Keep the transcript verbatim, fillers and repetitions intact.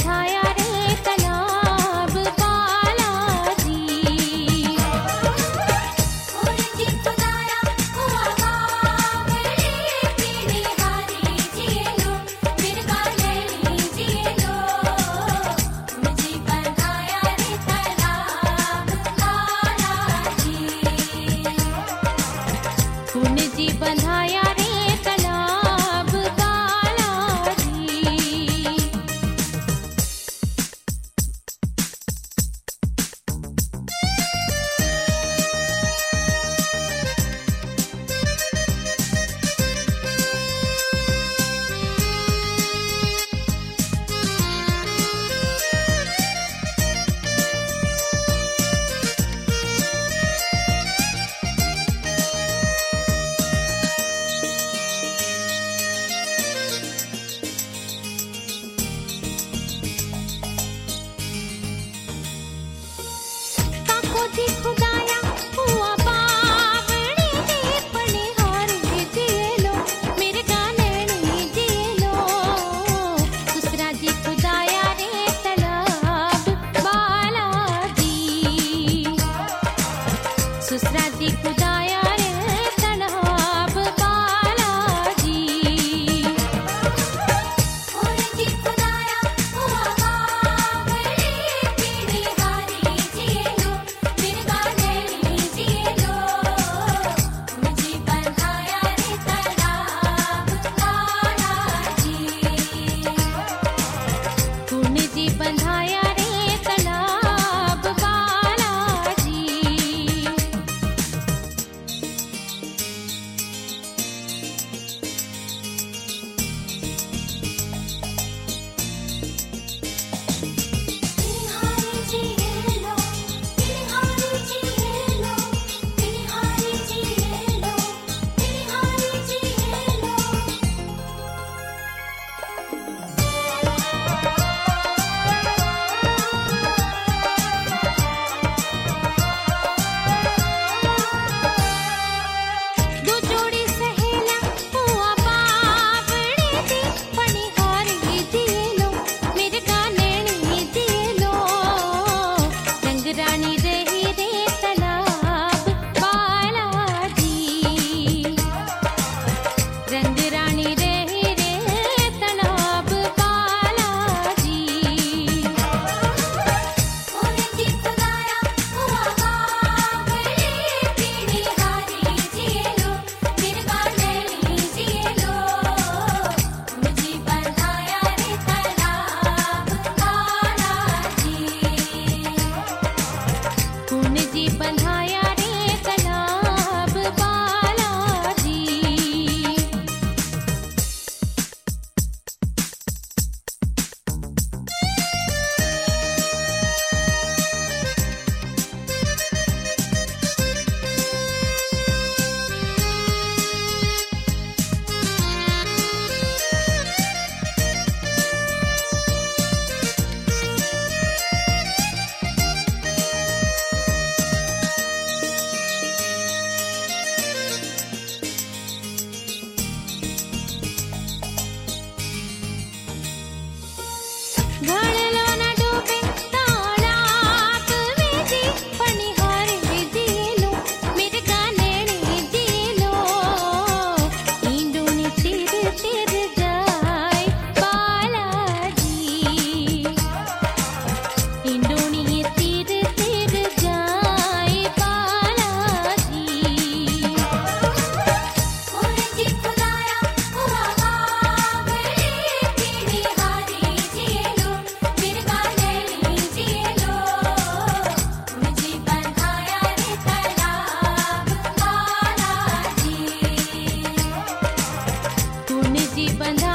बंधाया रे तालाब बालाजी। उनकी खुदाया हुआ बाप रे पीढ़ी हारी जिए लो मिर्गा लेनी जिए लो। मुझे बंधाया रे तालाब बालाजी। मुझे बंधाया रे तालाब बालाजी। काको दी खुदाया हुआ बावड़ी दे पनिहारी जिए लो मेरे गाने नी जिए लो। दूसरा जी खुदाया रे तालाब बालाजी। दूसरा जी खुदाया रे तालाब बालाजी। उनकी खुदाया हुआ बाप रे पीढ़ी हारी जिए लो मिर्गा लेनी जिए लो। मुझे बंधाया रे तालाब बालाजी। तूने जी बंधाया रे तालाब बालाजी। हारी जिए लो हारी जिए लो हारी जिए लो हारी जिए लो। दो जोड़ी सहेला हुआ बावड़ी दी पनिहारी जिए लो मेरे गाने नी जिए लो। रंगरानी रही रे तालाब बालाजी। रंगरानी रही रे तालाब बालाजी। उनकी खुदाया हुआ बाप रे पीढ़ी हारी जिए लो मिर्गा लेनी जिए लो। मुझे बंधाया रे तालाब बालाजी। मुझे बंधाया रे तालाब बालाजी। घड़लो न डूबे तालाब में जी पनिहारी जिए लो मेरे गाने नी जिए लो। इंदुनी तिर तिर जाए बालाजी। इंदुनी तिर तिर जाए बालाजी। उनकी खुदाया हुआ बाप रे पीढ़ी हारी जिए लो मिर्गा लेनी जिए लो। मुझे बंधाया रे तालाब बालाजी। तूने जी बंधाया